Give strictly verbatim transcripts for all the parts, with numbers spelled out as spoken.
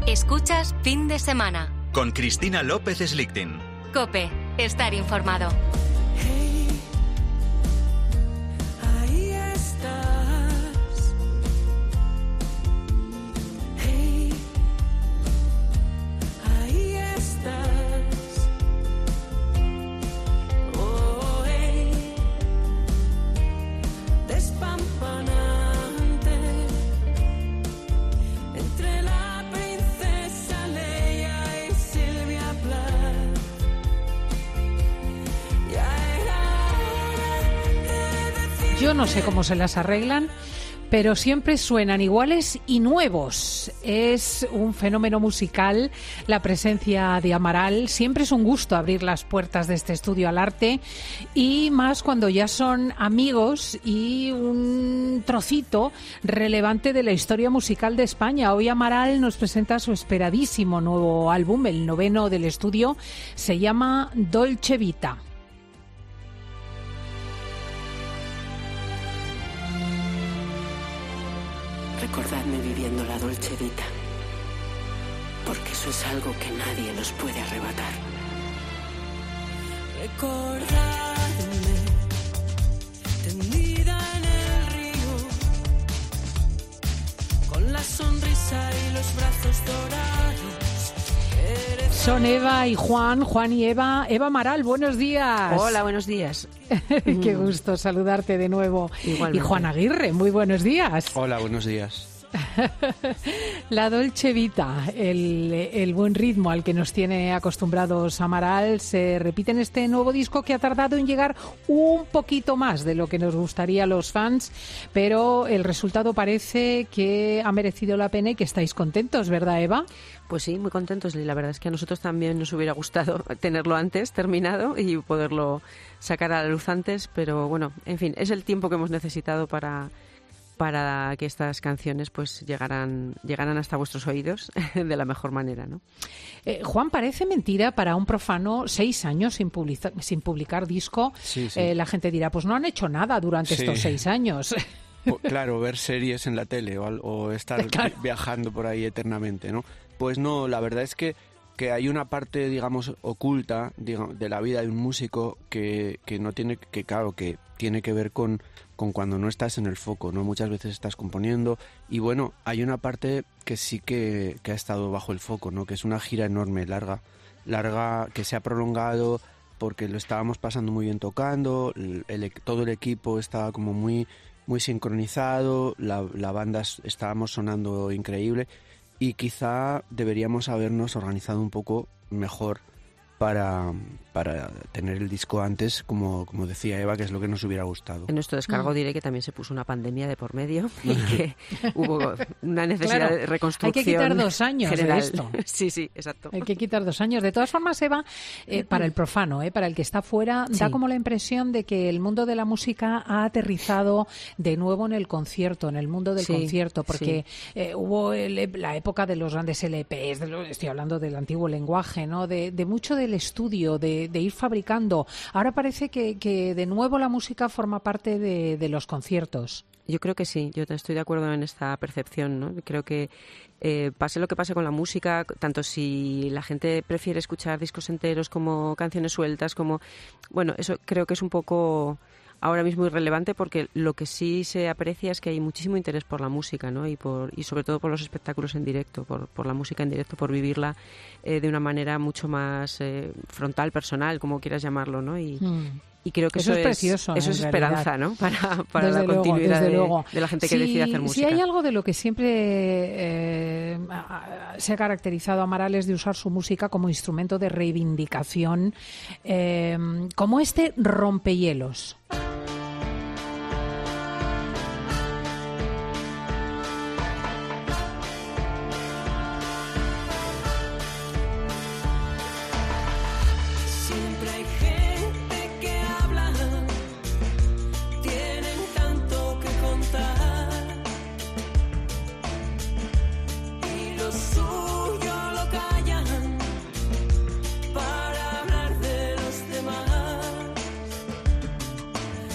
Escuchas Fin de Semana. Con Cristina López Slichting. COPE. Estar informado. Yo no sé cómo se las arreglan, pero siempre suenan iguales y nuevos. Es un fenómeno musical la presencia de Amaral. Siempre es un gusto abrir las puertas de este estudio al arte, y más cuando ya son amigos y un trocito relevante de la historia musical de España. Hoy Amaral nos presenta su esperadísimo nuevo álbum, el noveno del estudio. Se llama Dolce Vita. Recordadme viviendo la Dolce Vita, porque eso es algo que nadie nos puede arrebatar. Recordadme tendida en el río, con la sonrisa y los brazos dorados. Eres Son Eva y Juan, Juan y Eva. Eva Amaral, buenos días. Hola, buenos días. Qué gusto saludarte de nuevo. Igualmente. Y Juan Aguirre, muy buenos días. Hola, buenos días. La Dolce Vita, el, el buen ritmo al que nos tiene acostumbrados Amaral, se repite en este nuevo disco que ha tardado en llegar un poquito más de lo que nos gustaría a los fans, pero el resultado parece que ha merecido la pena y que estáis contentos, ¿verdad, Eva? Pues sí, muy contentos. Y la verdad es que a nosotros también nos hubiera gustado tenerlo antes terminado y poderlo sacar a la luz antes, pero bueno, en fin, es el tiempo que hemos necesitado para... para que estas canciones pues llegaran, llegaran hasta vuestros oídos de la mejor manera, ¿no? Eh, Juan, parece mentira para un profano seis años sin, publica- sin publicar disco. Sí, sí. Eh, la gente dirá, pues no han hecho nada durante Sí. estos seis años. O, claro, ver series en la tele o, al- o estar Claro. viajando por ahí eternamente, ¿no? Pues no, la verdad es que, que hay una parte, digamos, oculta, digamos, de la vida de un músico que, que no tiene, que claro, que tiene que ver con, con cuando no estás en el foco, ¿no? Muchas veces estás componiendo y bueno, hay una parte que sí que, que ha estado bajo el foco, ¿no? Que es una gira enorme, larga, larga, que se ha prolongado porque lo estábamos pasando muy bien tocando, el, el- todo el equipo estaba como muy, muy sincronizado, la, la banda s- estábamos sonando increíble y quizá deberíamos habernos organizado un poco mejor para, para tener el disco antes, como, como decía Eva, que es lo que nos hubiera gustado. En nuestro descargo Mm. diré que también se puso una pandemia de por medio y que hubo una necesidad Claro, de reconstrucción hay que quitar dos años de general. esto. Sí, sí, exacto. Hay que quitar dos años. De todas formas, Eva, eh, para el profano, eh, para el que está fuera, da Sí. como la impresión de que el mundo de la música ha aterrizado de nuevo en el concierto, en el mundo del Sí, concierto, porque eh, hubo el- la época de los grandes L Pes, de lo- estoy hablando del antiguo lenguaje, ¿no? De, de mucho del estudio, de, de ir fabricando. Ahora parece que, que de nuevo la música forma parte de, de los conciertos. Yo creo que sí, yo estoy de acuerdo en esta percepción, ¿no? Creo que eh, pase lo que pase con la música, tanto si la gente prefiere escuchar discos enteros como canciones sueltas, como... Bueno, eso creo que es un poco ahora mismo irrelevante porque lo que sí se aprecia es que hay muchísimo interés por la música, ¿no? Y, por, y sobre todo por los espectáculos en directo, por, por la música en directo, por vivirla eh, de una manera mucho más eh, frontal, personal, como quieras llamarlo, ¿no? Y, Mm. y creo que Eso eso, es precioso, Eso en es realidad. esperanza, ¿no? Para, para Desde la luego, continuidad desde de, luego. de la gente que Si- decide hacer Si música. hay algo de lo que siempre eh, a- a- se ha caracterizado a Amaral es de usar su música como instrumento de reivindicación, eh, como este rompehielos. siempre hay gente que habla, tienen tanto que contar y lo suyo lo callan para hablar de los demás.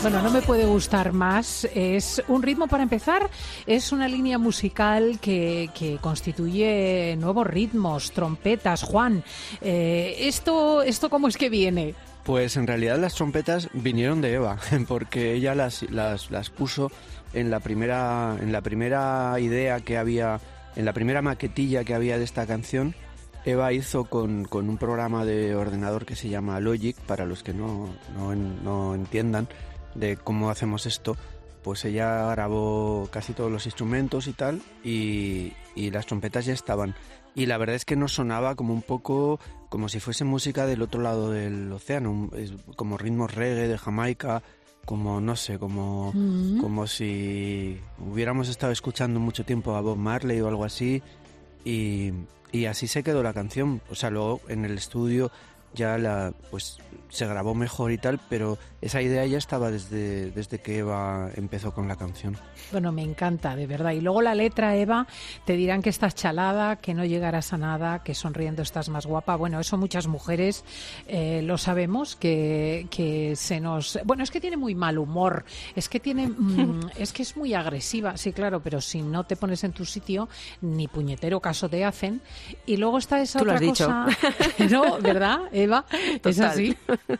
Bueno, no me puede gustar más. Es un ritmo para empezar, es una línea musical que, que constituye nuevos ritmos, trompetas. Juan, eh, ¿esto, ¿esto cómo es que viene? Pues en realidad las trompetas vinieron de Eva, porque ella las, las, las puso en la primera en la primera idea que había, en la primera maquetilla que había de esta canción. Eva hizo con, con un programa de ordenador que se llama Logic, para los que no, no, no entiendan de cómo hacemos esto, pues ella grabó casi todos los instrumentos y tal, y, y las trompetas ya estaban. Y la verdad es que nos sonaba como un poco como si fuese música del otro lado del océano, como ritmos reggae de Jamaica, como no sé, como, mm-hmm. como si hubiéramos estado escuchando mucho tiempo a Bob Marley o algo así, y, y así se quedó la canción. O sea, luego en el estudio ya la pues se grabó mejor y tal, pero esa idea ya estaba desde, desde que Eva empezó con la canción. Bueno, me encanta, de verdad. Y luego la letra, Eva, te dirán que estás chalada, que no llegarás a nada, que sonriendo estás más guapa. Bueno, eso muchas mujeres eh, lo sabemos, que, que se nos... Bueno, es que tiene muy mal humor, es que tiene... mmm, es que es muy agresiva, sí, claro, pero si no te pones en tu sitio, ni puñetero caso te hacen. Y luego está esa Tú otra lo has cosa... dicho. ¿No? ¿Verdad, Eva? Total. Es así.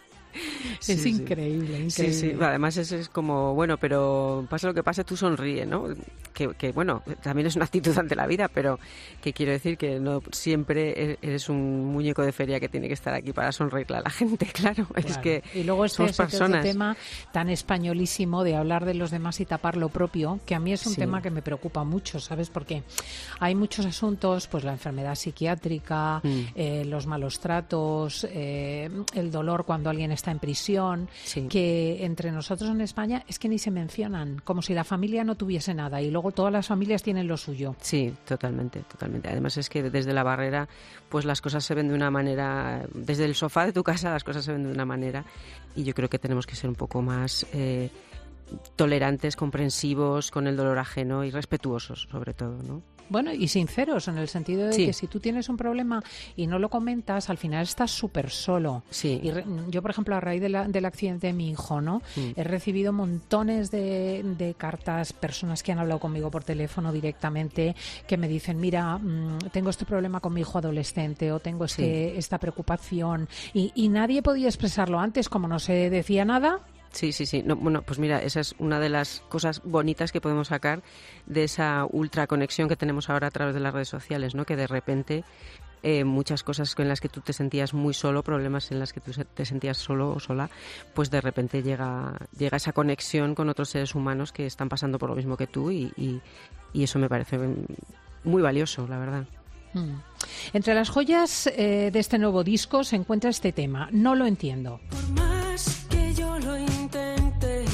Sí, es sí. increíble, increíble. Sí, sí. Además es, es como, bueno, pero pase lo que pase, tú sonríe, ¿no? Que, que, bueno, también es una actitud ante la vida, pero que quiero decir que no siempre eres un muñeco de feria que tiene que estar aquí para sonreírle a la gente, claro. claro. Es que y luego este, somos este, personas. este tema tan españolísimo de hablar de los demás y tapar lo propio, que a mí es un sí. tema que me preocupa mucho, ¿sabes? Porque hay muchos asuntos, pues la enfermedad psiquiátrica, mm. eh, los malos tratos, eh, el dolor cuando alguien está en prisión, sí. que entre nosotros en España es que ni se mencionan, como si la familia no tuviese nada, y luego todas las familias tienen lo suyo. Sí, totalmente, totalmente. Además es que desde la barrera, pues las cosas se ven de una manera, desde el sofá de tu casa las cosas se ven de una manera, y yo creo que tenemos que ser un poco más eh, tolerantes, comprensivos con el dolor ajeno y respetuosos, sobre todo, ¿no? Bueno, y sinceros, en el sentido de sí. que si tú tienes un problema y no lo comentas, al final estás súper solo. Sí. Y re, yo, por ejemplo, a raíz de la, del accidente de mi hijo, ¿no? Mm. He recibido montones de, de cartas, personas que han hablado conmigo por teléfono directamente, que me dicen, mira, mmm, tengo este problema con mi hijo adolescente, o tengo este, sí. esta preocupación, y, y nadie podía expresarlo antes, como no se decía nada. Sí, sí, sí. No, bueno, pues mira, esa es una de las cosas bonitas que podemos sacar de esa ultra conexión que tenemos ahora a través de las redes sociales, ¿no? Que de repente eh, muchas cosas en las que tú te sentías muy solo, problemas en las que tú te sentías solo o sola, pues de repente llega llega esa conexión con otros seres humanos que están pasando por lo mismo que tú, y, y, y eso me parece muy valioso, la verdad. Mm. Entre las joyas eh, de este nuevo disco se encuentra este tema, No lo entiendo. Por más que yo lo intente,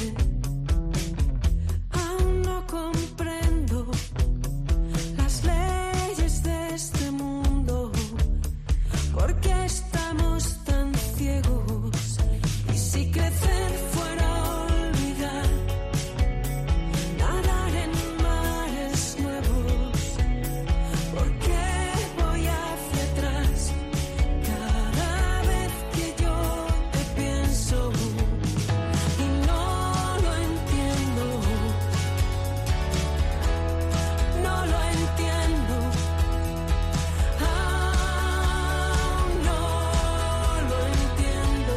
aún no comprendo las leyes de este mundo. ¿Por qué estamos tan ciegos? Y si crecer fuera olvidar, nadar en mares nuevos, ¿por qué voy hacia atrás cada vez que yo te pienso? Y no lo entiendo, no lo entiendo, aún no lo entiendo.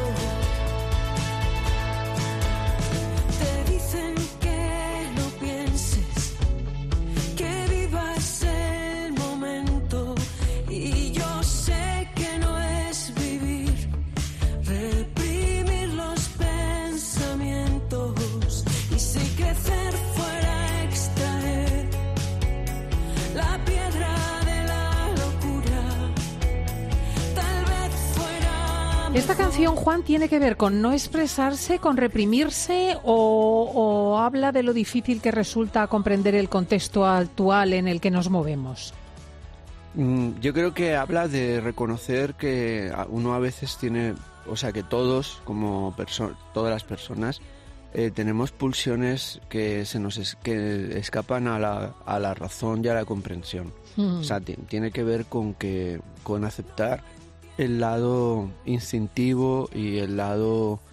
Te dicen que no pienses, que vivas el momento, y yo sé que no es vivir, reprimir los pensamientos. Y si crecer fuera extraer la piedra de la locura, tal vez fuera Esta canción, Juan, tiene que ver con no expresarse, con reprimirse, o, o habla de lo difícil que resulta comprender el contexto actual en el que nos movemos. Mm, Yo creo que habla de reconocer que a- uno a veces tiene, o sea, que todos, como perso- todas las personas, eh, tenemos pulsiones que se nos es- que escapan a la, a la razón y a la comprensión. Mm. O sea, ti- tiene que ver con que con aceptar el lado instintivo y el lado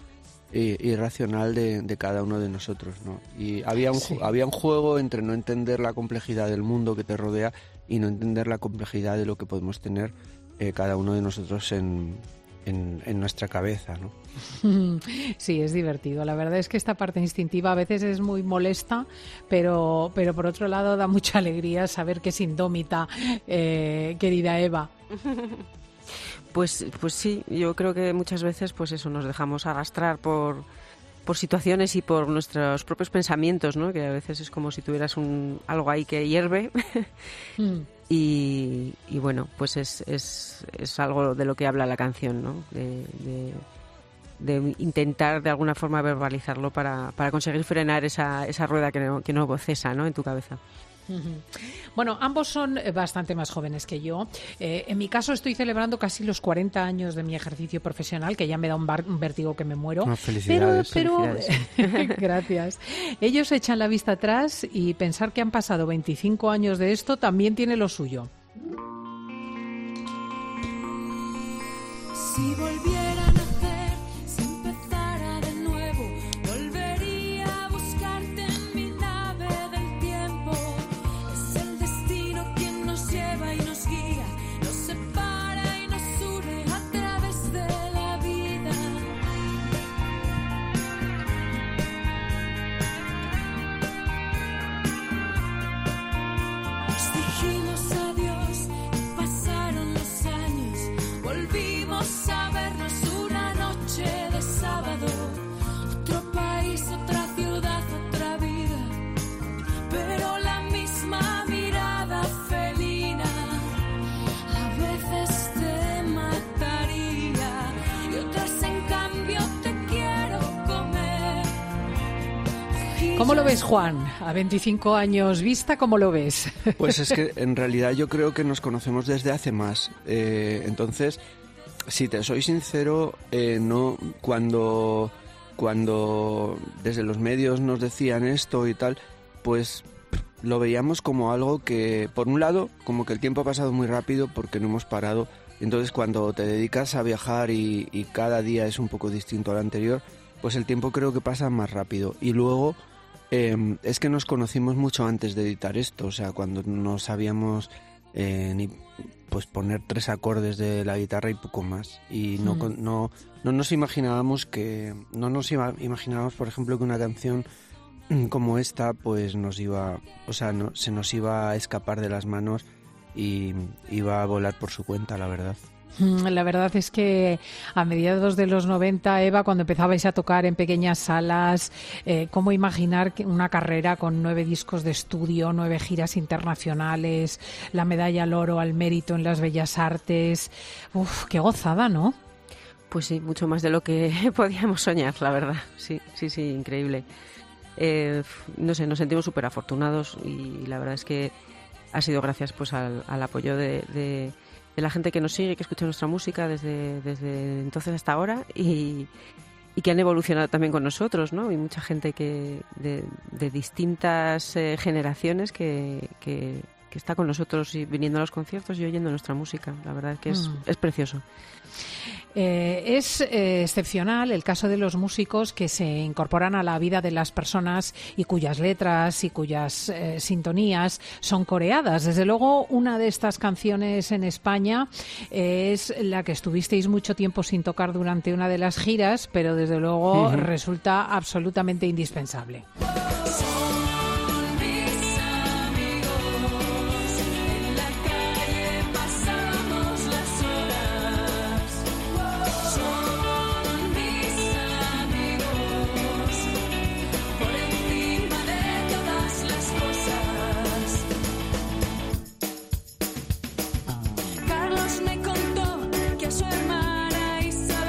irracional de, de cada uno de nosotros, ¿no? Y había un, sí. había un juego entre no entender la complejidad del mundo que te rodea y no entender la complejidad de lo que podemos tener eh, cada uno de nosotros en, en, en nuestra cabeza, ¿no? Sí, es divertido. La verdad es que esta parte instintiva a veces es muy molesta, pero, pero por otro lado da mucha alegría saber que es indómita, eh, querida Eva. Pues, pues sí, yo creo que muchas veces pues eso, nos dejamos arrastrar por, por situaciones y por nuestros propios pensamientos, ¿no? Que a veces es como si tuvieras un, algo ahí que hierve. mm. y, y bueno, pues es, es, es algo de lo que habla la canción, ¿no? De, de, de intentar de alguna forma verbalizarlo para, para conseguir frenar esa, esa rueda que no, que no cesa, ¿no? En tu cabeza. Bueno, ambos son bastante más jóvenes que yo. Eh, en mi caso estoy celebrando casi los cuarenta años de mi ejercicio profesional, que ya me da un, bar, un vértigo que me muero. No, felicidades. Pero, pero felicidades. Gracias. Ellos echan la vista atrás y pensar que han pasado veinticinco años de esto también tiene lo suyo. Si volviera a nacer, si empezara de nuevo, volvería a buscarte en mi nave del tiempo. Es el destino quien nos lleva y nos guía, nos separa y nos une a través de la vida. Nos dijimos adiós y pasaron los años, volvimos a vernos una noche de sábado. Otro país, otra ciudad, otra vida, pero la misma mirada felina. A veces te mataría y otras en cambio te quiero comer. ¿Cómo lo ves, Juan? A veinticinco años vista, ¿cómo lo ves? Pues es que en realidad yo creo que nos conocemos desde hace más. Eh, entonces, si te soy sincero, eh, no cuando, cuando desde los medios nos decían esto y tal, pues lo veíamos como algo que, por un lado, como que el tiempo ha pasado muy rápido porque no hemos parado. Entonces, cuando te dedicas a viajar y, y cada día es un poco distinto al anterior, pues el tiempo creo que pasa más rápido. Y luego eh, es que nos conocimos mucho antes de editar esto, o sea, cuando no sabíamos eh, ni pues poner tres acordes de la guitarra y poco más, y no mm. no no nos imaginábamos que no nos iba, imaginábamos por ejemplo que una canción como esta pues nos iba, o sea, no, se nos iba a escapar de las manos y iba a volar por su cuenta, la verdad. La verdad es que a mediados de los noventa, Eva, cuando empezabais a tocar en pequeñas salas, eh, ¿cómo imaginar que una carrera con nueve discos de estudio, nueve giras internacionales, la medalla al oro al mérito en las Bellas Artes? Uf, qué gozada, ¿no? Pues sí, mucho más de lo que podíamos soñar, la verdad. Sí, sí, sí, increíble. Eh, no sé, nos sentimos súper afortunados y la verdad es que ha sido gracias pues al, al apoyo de... de de la gente que nos sigue, que escucha nuestra música desde, desde entonces hasta ahora y, y que han evolucionado también con nosotros, ¿no? Y mucha gente que de, de distintas eh, generaciones que, que, que está con nosotros y viniendo a los conciertos y oyendo nuestra música. La verdad es que es, mm. es precioso. Eh, es eh, excepcional el caso de los músicos que se incorporan a la vida de las personas y cuyas letras y cuyas eh, sintonías son coreadas. Desde luego, una de estas canciones en España eh, es la que estuvisteis mucho tiempo sin tocar durante una de las giras, pero desde luego uh-huh. resulta absolutamente indispensable.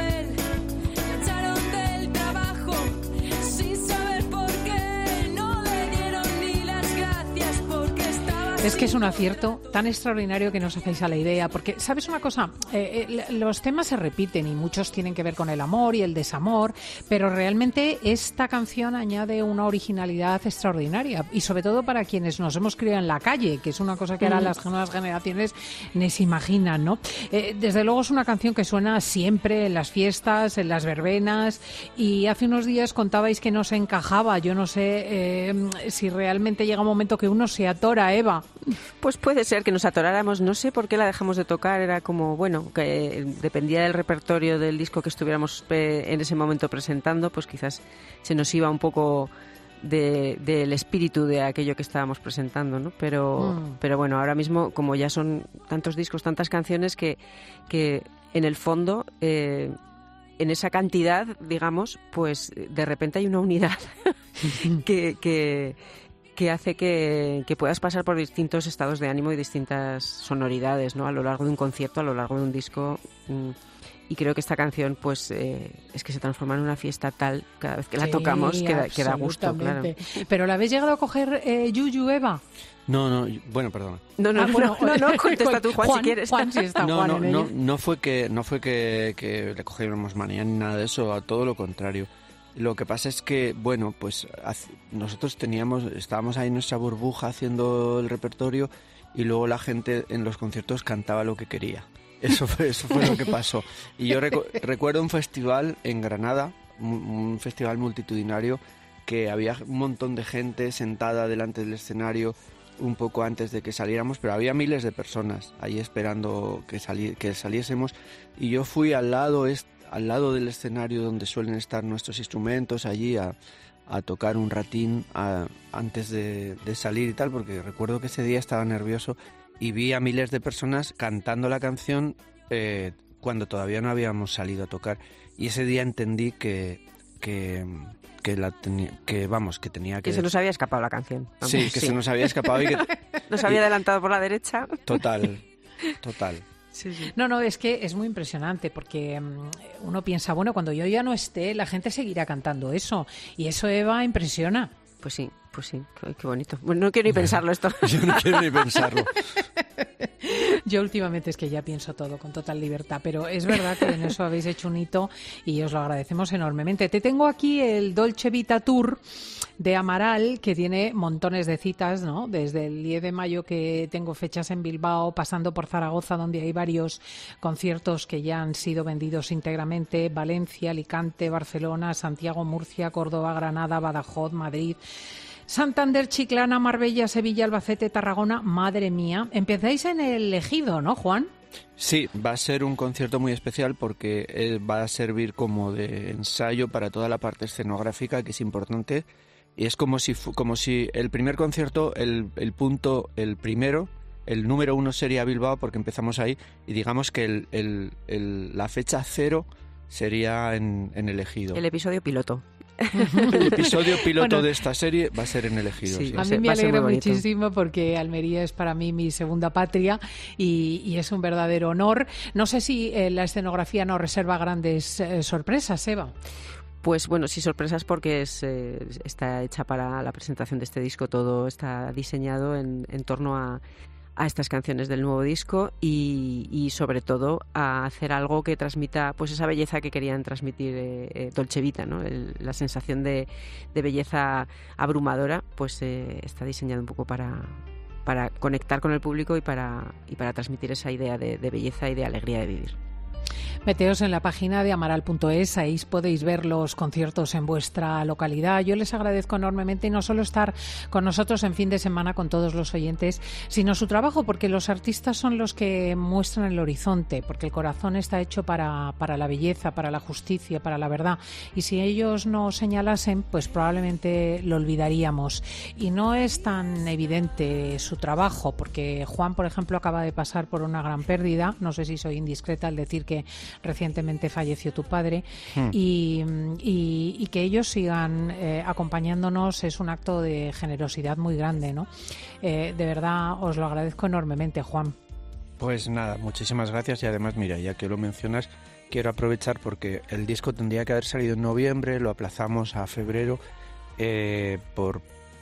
Sin saber por qué no Es que es un acierto tan extraordinario que nos hacéis a la idea, porque, ¿sabes una cosa? Eh, eh, los temas se repiten y muchos tienen que ver con el amor y el desamor, pero realmente esta canción añade una originalidad extraordinaria y sobre todo para quienes nos hemos criado en la calle, que es una cosa que ahora mm. las nuevas generaciones ni se imaginan, ¿no? Eh, desde luego es una canción que suena siempre en las fiestas, en las verbenas, y hace unos días contabais que no se encajaba. Yo no sé eh, si realmente llega un momento que uno se atora, Eva. Pues puede ser que nos atoráramos, no sé por qué la dejamos de tocar, era como, bueno, que dependía del repertorio del disco que estuviéramos eh, en ese momento presentando, pues quizás se nos iba un poco de, del espíritu de aquello que estábamos presentando, ¿no? Pero, mm. pero bueno, ahora mismo, como ya son tantos discos, tantas canciones, que, que en el fondo, eh, en esa cantidad, digamos, pues de repente hay una unidad que... que que hace que, que puedas pasar por distintos estados de ánimo y distintas sonoridades, ¿no? A lo largo de un concierto, a lo largo de un disco. Y creo que esta canción, pues, eh, es que se transforma en una fiesta tal, cada vez que la sí, tocamos, que da, que da gusto, claro. ¿Pero la habéis llegado a coger, eh, Yuyu, Eva? No, no, bueno, perdona. No, no, ah, bueno, no, no, contesta tú, Juan, Juan, si quieres. Juan, si está no, Juan no, en no, ello. no fue que no fue que, que le cogiéramos manía ni nada de eso, a todo lo contrario. Lo que pasa es que, bueno, pues nosotros teníamos, estábamos ahí en nuestra burbuja haciendo el repertorio y luego la gente en los conciertos cantaba lo que quería. Eso fue, eso fue lo que pasó. Y yo recu- recuerdo un festival en Granada, un, un festival multitudinario, que había un montón de gente sentada delante del escenario un poco antes de que saliéramos, pero había miles de personas ahí esperando que, sali- que saliésemos, y yo fui al lado este al lado del escenario donde suelen estar nuestros instrumentos, allí a, a tocar un ratín a, antes de, de salir y tal, porque recuerdo que ese día estaba nervioso y vi a miles de personas cantando la canción eh, cuando todavía no habíamos salido a tocar, y ese día entendí que que, que la tenía, que vamos, que tenía que... Que se nos había escapado la canción. Vamos. Sí, que sí. se nos había escapado y que... Nos había y... adelantado por la derecha. Total, total. Sí, sí. No, no, es que es muy impresionante porque um, uno piensa, bueno, cuando yo ya no esté, la gente seguirá cantando eso. Y eso, Eva, impresiona. Pues sí, pues sí, qué, qué bonito. Bueno, no quiero ni pensarlo esto. Yo no quiero ni pensarlo. Yo últimamente es que ya pienso todo con total libertad, pero es verdad que en eso habéis hecho un hito y os lo agradecemos enormemente. Te tengo aquí el Dolce Vita Tour de Amaral, que tiene montones de citas, ¿no? Desde el diez de mayo, que tengo fechas en Bilbao, pasando por Zaragoza, donde hay varios conciertos que ya han sido vendidos íntegramente, Valencia, Alicante, Barcelona, Santiago, Murcia, Córdoba, Granada, Badajoz, Madrid, Santander, Chiclana, Marbella, Sevilla, Albacete, Tarragona. Madre mía, empezáis en el Ejido, ¿no, Juan? Sí, va a ser un concierto muy especial porque eh, va a servir como de ensayo para toda la parte escenográfica, que es importante. Y es como si como si el primer concierto, el, el punto, el primero, el número uno sería Bilbao, porque empezamos ahí, y digamos que el, el, el, la fecha cero sería en, en el Ejido. El episodio piloto. El episodio piloto bueno, de esta serie va a ser en el Ejido. Sí, sí. A mí me alegra muchísimo porque Almería es para mí mi segunda patria y, y es un verdadero honor. No sé si eh, la escenografía nos reserva grandes eh, sorpresas, Eva. Pues bueno, sí, sorpresas porque es, eh, está hecha para la presentación de este disco, todo está diseñado en, en torno a, a estas canciones del nuevo disco y, y sobre todo a hacer algo que transmita pues esa belleza que querían transmitir eh, eh, Dolce Vita, ¿no? El, la sensación de, de belleza abrumadora, pues eh, está diseñado un poco para, para conectar con el público y para, y para transmitir esa idea de, de belleza y de alegría de vivir. Meteos en la página de amaral punto es, ahí podéis ver los conciertos en vuestra localidad. Yo les agradezco enormemente y no solo estar con nosotros en fin de semana con todos los oyentes, sino su trabajo, porque los artistas son los que muestran el horizonte, porque el corazón está hecho para, para la belleza, para la justicia, para la verdad. Y si ellos no señalasen, pues probablemente lo olvidaríamos. Y no es tan evidente su trabajo, porque Juan, por ejemplo, acaba de pasar por una gran pérdida. No sé si soy indiscreta al decir que recientemente falleció tu padre, hmm. y, y, y que ellos sigan eh, acompañándonos es un acto de generosidad muy grande, ¿no? Eh, de verdad os lo agradezco enormemente, Juan. Pues nada, muchísimas gracias y además, mira, ya que lo mencionas, quiero aprovechar porque el disco tendría que haber salido en noviembre, lo aplazamos a febrero eh, por, pues,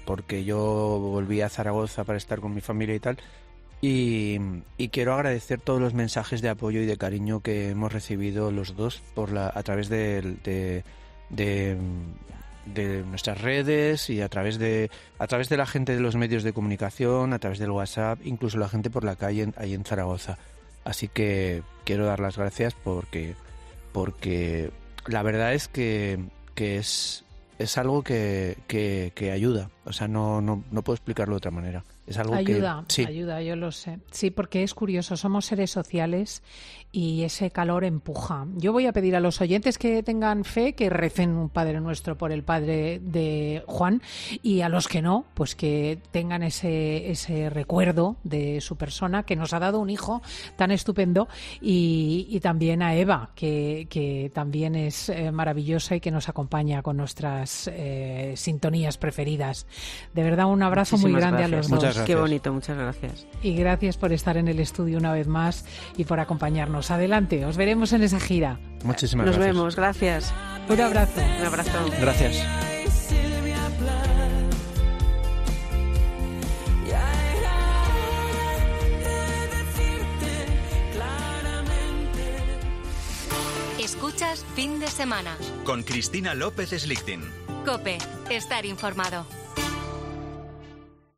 porque yo volví a Zaragoza para estar con mi familia y tal. Y, y quiero agradecer todos los mensajes de apoyo y de cariño que hemos recibido los dos por la, a través de, de, de, de nuestras redes y a través de a través de la gente de los medios de comunicación, a través del WhatsApp, incluso la gente por la calle en, ahí en Zaragoza. Así que quiero dar las gracias porque porque la verdad es que, que es es algo que, que, que ayuda. O sea, no, no, no puedo explicarlo de otra manera. Es algo ayuda, que... Sí. ayuda, yo lo sé. Sí, porque es curioso, somos seres sociales y ese calor empuja. Yo voy a pedir a los oyentes que tengan fe, que recen un Padre Nuestro por el padre de Juan, y a los que no, pues que tengan ese, ese recuerdo de su persona, que nos ha dado un hijo tan estupendo, y, y también a Eva, que, que también es eh, maravillosa y que nos acompaña con nuestras eh, sintonías preferidas. De verdad, un abrazo Muchísimas muy grande gracias. a los Muchas dos. gracias. Qué bonito, muchas gracias. Y gracias por estar en el estudio una vez más y por acompañarnos. Adelante, os veremos en esa gira. Muchísimas Nos gracias. vemos, gracias. Un abrazo. Un abrazo. Gracias. Silvia Plath. Ya era de decirte claramente. Escuchas Fin de Semana. Con Cristina López Slichting. Cope, estar informado.